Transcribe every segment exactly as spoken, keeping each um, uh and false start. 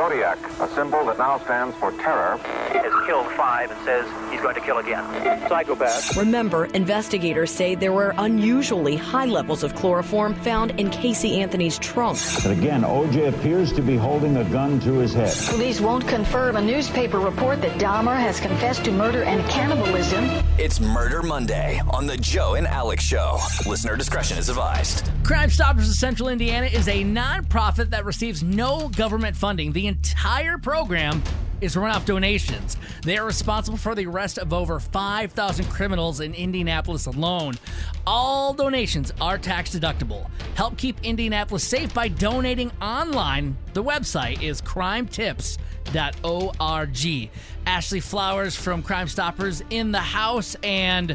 Zodiac, a symbol that now stands for terror. He has killed five and says he's going to kill again. Psychopath. Remember, investigators say there were unusually high levels of chloroform found in Casey Anthony's trunk. But again, O J appears to be holding a gun to his head. Police won't confirm a newspaper report that Dahmer has confessed to murder and cannibalism. It's Murder Monday on the Joe and Alex Show. Listener discretion is advised. Crime Stoppers of Central Indiana is a nonprofit that receives no government funding. The entire program is run off donations. They are responsible for the arrest of over five thousand criminals in Indianapolis alone. All donations are tax deductible. Help keep Indianapolis safe by donating online. The website is crime tips dot org. Ashley Flowers from Crime Stoppers in the house, and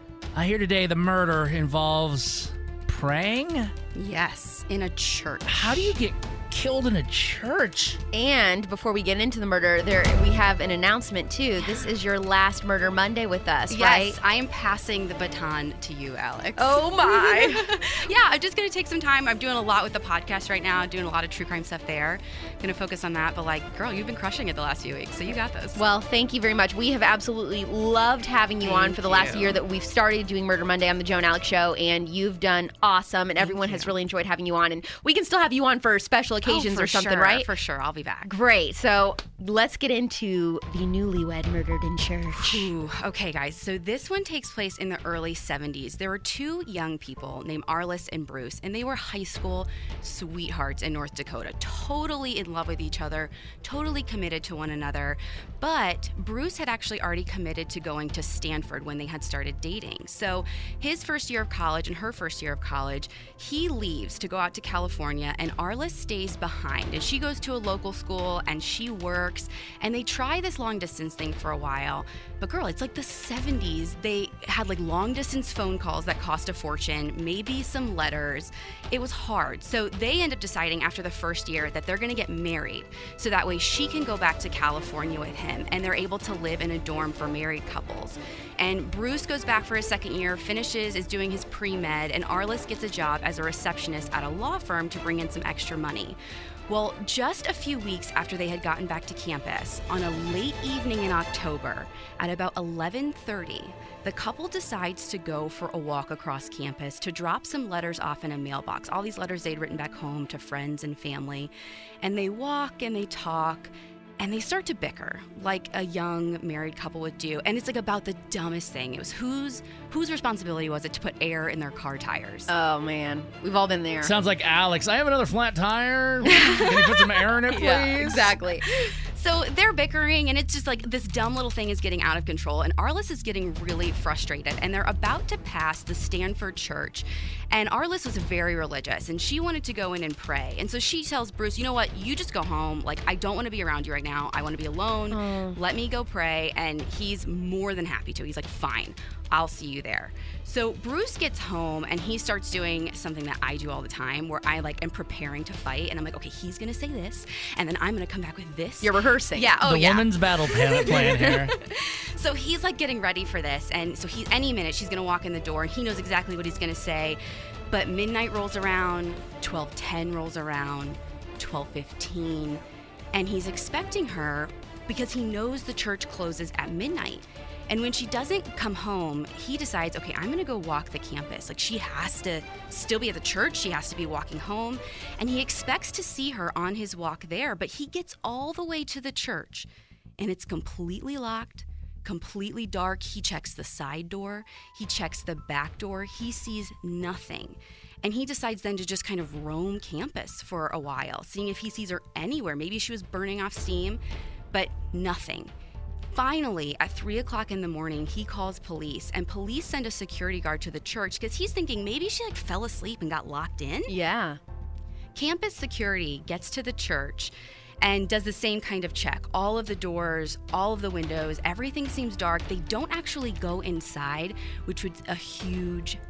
I hear today the murder involves praying? Yes, in a church. How do you get killed in a church? And before we get into the murder, there we have an announcement too. This is your last Murder Monday with us, yes, right? Yes, I am passing the baton to you, Alex. Oh my. Yeah, I'm just going to take some time. I'm doing a lot with the podcast right now, doing a lot of true crime stuff there. Going to focus on that, but like, girl, you've been crushing it the last few weeks, so you got this. Well, thank you very much. We have absolutely loved having you thank on for the last you. year that we've started doing Murder Monday on the Joe and Alex Show, and you've done awesome, and thank everyone you. has really enjoyed having you on, and we can still have you on for special occasions oh, or something, sure, right? For sure, I'll be back. Great. So let's get into the newlywed murdered in church. Ooh, okay, guys. So this one takes place in the early seventies. There were two young people named Arliss and Bruce, and they were high school sweethearts in North Dakota, totally in love with each other, totally committed to one another. But Bruce had actually already committed to going to Stanford when they had started dating. So his first year of college and her first year of college, he leaves to go out to California, and Arliss stays behind. And she goes to a local school and she works, and they try this long distance thing for a while. But girl, it's like the seventies. They had like long distance phone calls that cost a fortune, maybe some letters. It was hard. So they end up deciding after the first year that they're going to get married. So that way she can go back to California with him, and they're able to live in a dorm for married couples. And Bruce goes back for his second year, finishes, is doing his pre-med, and Arliss gets a job as a receptionist at a law firm to bring in some extra money. Well, just a few weeks after they had gotten back to campus, on a late evening in October, at about eleven thirty, the couple decides to go for a walk across campus to drop some letters off in a mailbox. All these letters they'd written back home to friends and family. And they walk and they talk, and they start to bicker like a young married couple would do. And it's like about the dumbest thing. It was whose whose responsibility was it to put air in their car tires? Oh, man. We've all been there. Sounds like Alex. I have another flat tire. Can you put some air in it, please? Yeah, exactly. So they're bickering, and it's just like this dumb little thing is getting out of control, and Arliss is getting really frustrated, and they're about to pass the Stanford church, and Arliss was very religious, and she wanted to go in and pray, and so she tells Bruce, you know what, you just go home. Like, I don't want to be around you right now. I want to be alone. Oh. Let me go pray, and he's more than happy to. He's like, fine, I'll see you there. So Bruce gets home, and he starts doing something that I do all the time, where I like am preparing to fight, and I'm like, okay, he's gonna say this, and then I'm gonna come back with this. You're rehearsing. Yeah. Oh, the yeah. woman's battle plan plan here. So he's like getting ready for this, and so he any minute she's gonna walk in the door, and he knows exactly what he's gonna say. But midnight rolls around, twelve ten rolls around, twelve fifteen, and he's expecting her because he knows the church closes at midnight. And when she doesn't come home, he decides, okay, I'm gonna go walk the campus. Like, she has to still be at the church, she has to be walking home. And he expects to see her on his walk there, but he gets all the way to the church, and it's completely locked, completely dark. He checks the side door, he checks the back door, he sees nothing. And he decides then to just kind of roam campus for a while, seeing if he sees her anywhere. Maybe she was burning off steam, but nothing. Finally, at three o'clock in the morning, he calls police, and police send a security guard to the church because he's thinking maybe she like fell asleep and got locked in. Yeah. Campus security gets to the church and does the same kind of check. All of the doors, all of the windows, everything seems dark. They don't actually go inside, which was a huge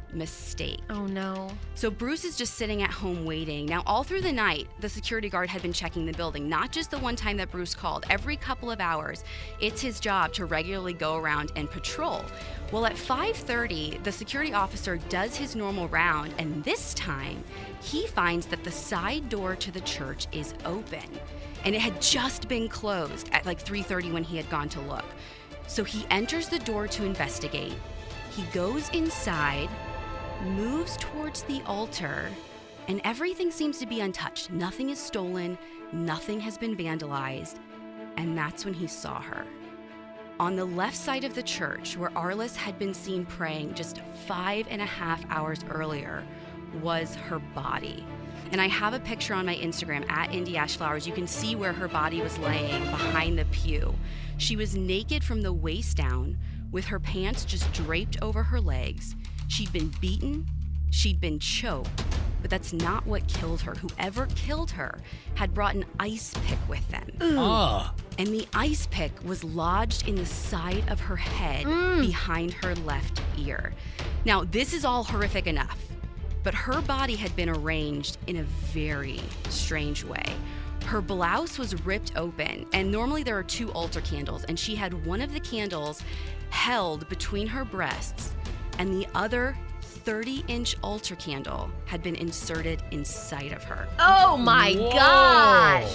mistake. Oh, no. So Bruce is just sitting at home waiting. Now, all through the night, the security guard had been checking the building, not just the one time that Bruce called. Every couple of hours, it's his job to regularly go around and patrol. Well, at five thirty, the security officer does his normal round, and this time, he finds that the side door to the church is open. And it had just been closed at like three thirty when he had gone to look. So he enters the door to investigate. He goes inside, moves towards the altar, and everything seems to be untouched. Nothing is stolen, nothing has been vandalized, and that's when he saw her. On the left side of the church, where Arliss had been seen praying just five and a half hours earlier, was her body. And I have a picture on my Instagram, at Indy Ash Flowers. You can see where her body was laying behind the pew. She was naked from the waist down, with her pants just draped over her legs. She'd been beaten, she'd been choked, but that's not what killed her. Whoever killed her had brought an ice pick with them. Oh. And the ice pick was lodged in the side of her head Mm. behind her left ear. Now, this is all horrific enough, but her body had been arranged in a very strange way. Her blouse was ripped open, and normally there are two altar candles, and she had one of the candles held between her breasts, and the other thirty-inch altar candle had been inserted inside of her. Oh, my Whoa. gosh.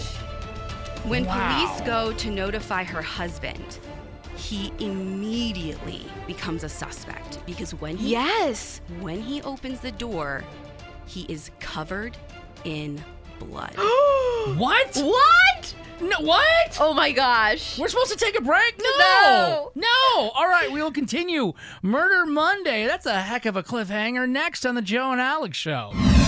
When Wow. police go to notify her husband, he immediately becomes a suspect because when he Yes. when he opens the door, he is covered in blood. What? What? No, what? Oh, my gosh. We're supposed to take a break? No. No. No. All right, we will continue Murder Monday. That's a heck of a cliffhanger. Next on the Joe and Alex Show.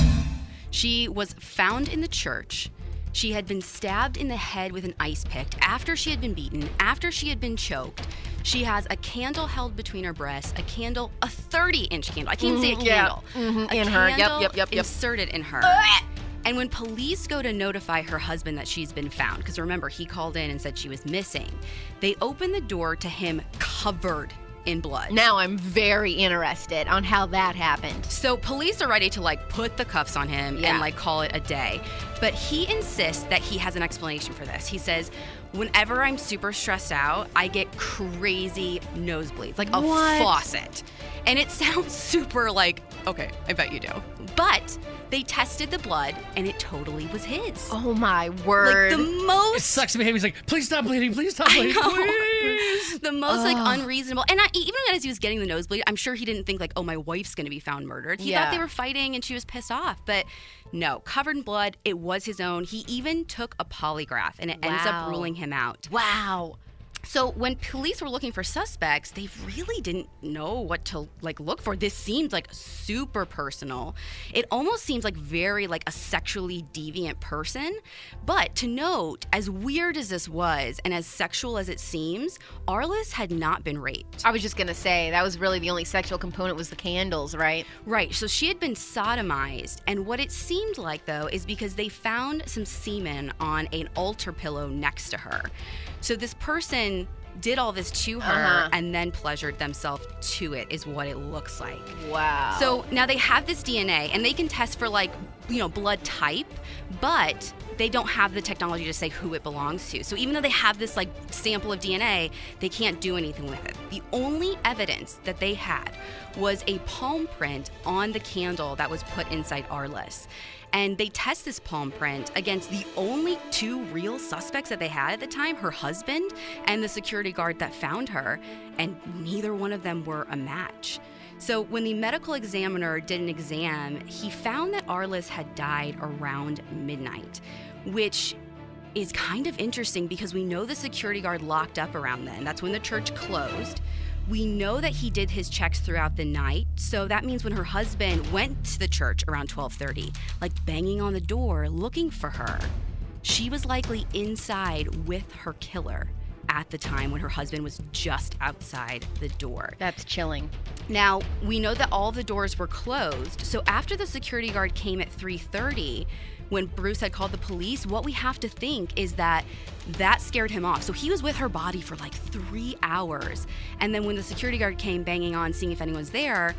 She was found in the church. She had been stabbed in the head with an ice pick after she had been beaten, after she had been choked. She has a candle held between her breasts, a candle, a thirty-inch candle. I can't say a Mhm, yeah. candle. Mhm, A in her. Yep, candle yep, yep, yep. inserted in her. And when police go to notify her husband that she's been found, because remember, he called in and said she was missing, they open the door to him covered in blood. Now I'm very interested on how that happened. So police are ready to like put the cuffs on him Yeah. and like call it a day. But he insists that he has an explanation for this. He says, whenever I'm super stressed out, I get crazy nosebleeds, like a What? faucet. And it sounds super like, okay, I bet you do. But they tested the blood and it totally was his. Oh, my word. Like the It most sucks to be him. He's like, please stop bleeding. Please stop I bleeding. know. Please. the most like unreasonable. And I, even as he was getting the nosebleed, I'm sure he didn't think like, oh, my wife's going to be found murdered. He Yeah. thought they were fighting and she was pissed off. But no, covered in blood, it was his own. He even took a polygraph and it ends up Wow. ruling him out. Wow. So when police were looking for suspects, they really didn't know what to like look for. This seemed like super personal. It almost seems like very like a sexually deviant person. But to note, as weird as this was and as sexual as it seems, Arliss had not been raped. I was just going to say, that was really the only sexual component was the candles, right? Right, so she had been sodomized, and what it seemed like, though, is because they found some semen on an altar pillow next to her. So this person did all this to her Uh-huh. and then pleasured themselves to it, is what it looks like. Wow. So now they have this D N A, and they can test for, like, you know, blood type, but they don't have the technology to say who it belongs to. So even though they have this, like, sample of D N A, they can't do anything with it. The only evidence that they had was a palm print on the candle that was put inside Arliss. And they test this palm print against the only two real suspects that they had at the time, her husband and the security guard that found her, and neither one of them were a match. So when the medical examiner did an exam, he found that Arliss had died around midnight, which is kind of interesting because we know the security guard locked up around then. That's when the church closed. We know that he did his checks throughout the night, so that means when her husband went to the church around twelve thirty, like banging on the door looking for her, she was likely inside with her killer at the time when her husband was just outside the door. That's chilling. Now, we know that all the doors were closed, so after the security guard came at three thirty, when Bruce had called the police, what we have to think is that that scared him off. So he was with her body for like three hours. And then when the security guard came banging on, seeing if anyone's there,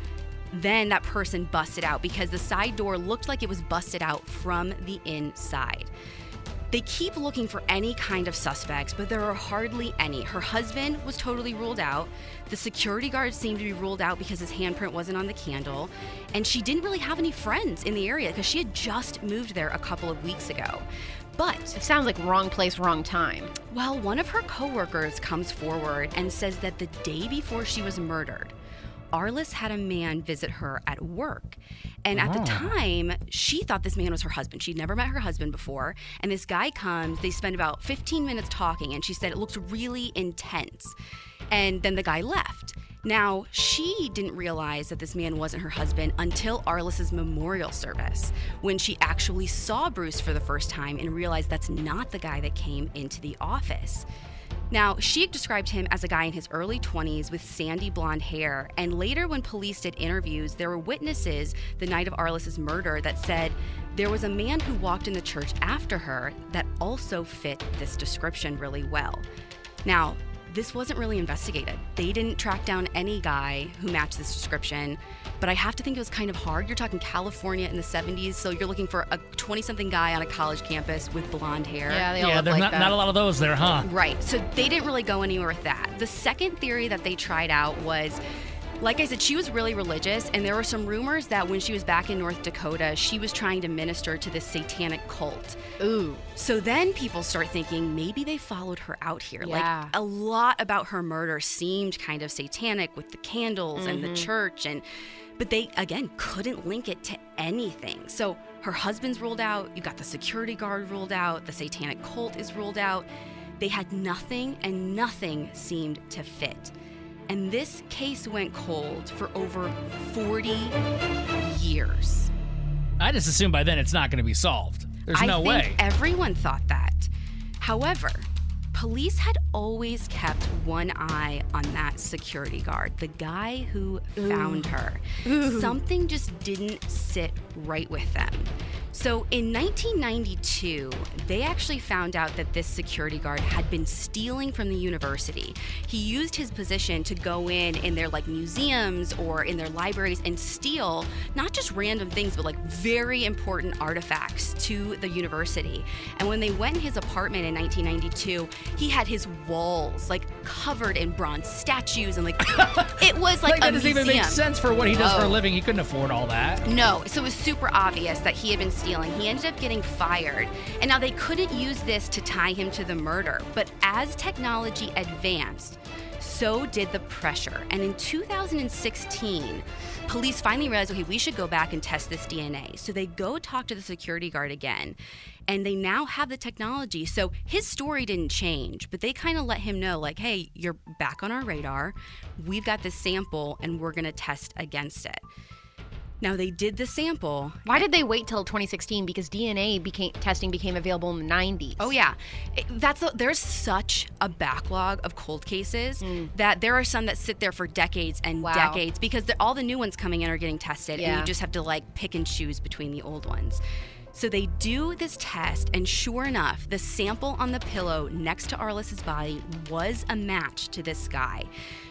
then that person busted out because the side door looked like it was busted out from the inside. They keep looking for any kind of suspects, but there are hardly any. Her husband was totally ruled out. The security guard seemed to be ruled out because his handprint wasn't on the candle. And she didn't really have any friends in the area because she had just moved there a couple of weeks ago. But it sounds like wrong place, wrong time. Well, one of her coworkers comes forward and says that the day before she was murdered, Arliss had a man visit her at work. And at oh. the time, she thought this man was her husband. She'd never met her husband before. And this guy comes, they spend about fifteen minutes talking, and she said it looks really intense. And then the guy left. Now, she didn't realize that this man wasn't her husband until Arliss's memorial service, when she actually saw Bruce for the first time and realized that's not the guy that came into the office. Now, she described him as a guy in his early twenties with sandy blonde hair, and later when police did interviews, there were witnesses the night of Arliss's murder that said there was a man who walked in the church after her that also fit this description really well. Now, this wasn't really investigated. They didn't track down any guy who matched this description, but I have to think it was kind of hard. You're talking California in the seventies, so you're looking for a twenty-something guy on a college campus with blonde hair. Yeah, they all yeah look there's like not, that. not a lot of those there, huh? Right, so they didn't really go anywhere with that. The second theory that they tried out was, like I said, she was really religious, and there were some rumors that when she was back in North Dakota, she was trying to minister to this satanic cult. Ooh. So then people start thinking maybe they followed her out here. Yeah. Like, a lot about her murder seemed kind of satanic with the candles mm-hmm. and the church, and but they, again, couldn't link it to anything. So her husband's ruled out, you got the security guard ruled out, the satanic cult is ruled out. They had nothing, and nothing seemed to fit. And this case went cold for over forty years. I just assume by then it's not going to be solved. There's I no think way. Everyone thought that. However, police had always kept one eye on that security guard, the guy who Ooh. found her. Ooh. Something just didn't sit right with them. So in nineteen ninety-two, they actually found out that this security guard had been stealing from the university. He used his position to go in in their like museums or in their libraries and steal not just random things, but like very important artifacts to the university. And when they went in his apartment in nineteen ninety-two, he had his walls like covered in bronze statues and like it was like, like that a doesn't museum. even make sense for what he does oh. for a living. He couldn't afford all that. No, so it was super obvious that he had been stealing. He ended up getting fired. And now they couldn't use this to tie him to the murder. But as technology advanced, so did the pressure. And in two thousand sixteen, police finally realized, okay, we should go back and test this D N A. So they go talk to the security guard again. And they now have the technology. So his story didn't change, but they kind of let him know, like, hey, you're back on our radar. We've got this sample, and we're going to test against it. Now, they did the sample. Why did they wait till twenty sixteen? Because D N A became, testing became available in the nineties. Oh, yeah. It, that's a, there's such a backlog of cold cases mm. that there are some that sit there for decades and wow. decades because all the new ones coming in are getting tested, yeah. and you just have to, like, pick and choose between the old ones. So they do this test, and sure enough, the sample on the pillow next to Arliss's body was a match to this guy.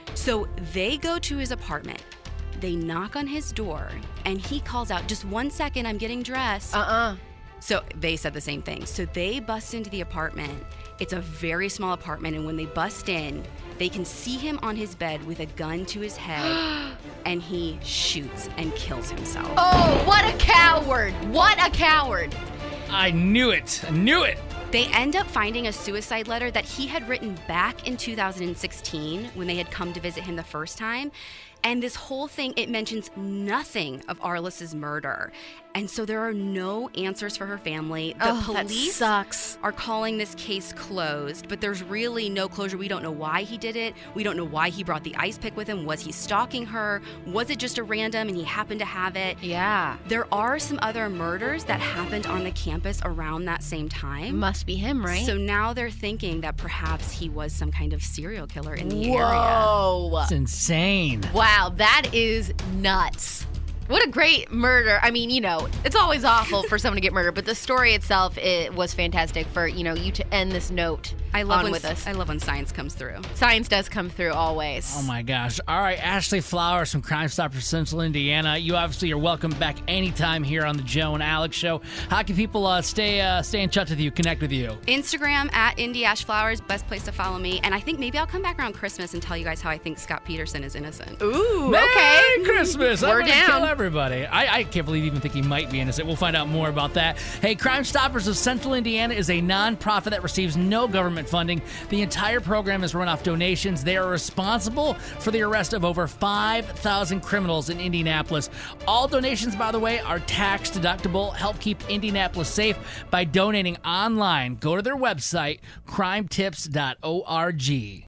So they go to his apartment. They knock on his door, and he calls out, just one second, I'm getting dressed. Uh-uh. So they said the same thing. So they bust into the apartment. It's a very small apartment, and when they bust in, they can see him on his bed with a gun to his head, and he shoots and kills himself. Oh, what a coward! What a coward! I knew it. I knew it. They end up finding a suicide letter that he had written back in two thousand sixteen when they had come to visit him the first time. And this whole thing, it mentions nothing of Arliss's murder. And so there are no answers for her family. The oh, police that sucks. are calling this case closed, but there's really no closure. We don't know why he did it. We don't know why he brought the ice pick with him. Was he stalking her? Was it just a random and he happened to have it? Yeah. There are some other murders that happened on the campus around that same time. Must be him, right? So now they're thinking that perhaps he was some kind of serial killer in the Whoa. area. It's insane. Wow, that is nuts. What a great murder. I mean, you know, it's always awful for someone to get murdered, but the story itself, it was fantastic for, you know, you to end this note I love on when, with us. I love when science comes through. Science does come through always. Oh my gosh. All right, Ashley Flowers from Crime Stoppers Central Indiana. You obviously are welcome back anytime here on the Joe and Alex Show. How can people uh, stay uh, stay in touch with you, connect with you? Instagram at Indy Ash Flowers, best place to follow me. And I think maybe I'll come back around Christmas and tell you guys how I think Scott Peterson is innocent. Ooh, Merry okay. Christmas. We're I'm gonna down. kill everybody. I, I can't believe you even think he might be innocent. We'll find out more about that. Hey, Crime Stoppers of Central Indiana is a non-profit that receives no government funding. The entire program is run off donations. They are responsible for the arrest of over five thousand criminals in Indianapolis. All donations, by the way, are tax deductible. Help keep Indianapolis safe by donating online. Go to their website, crime tips dot org.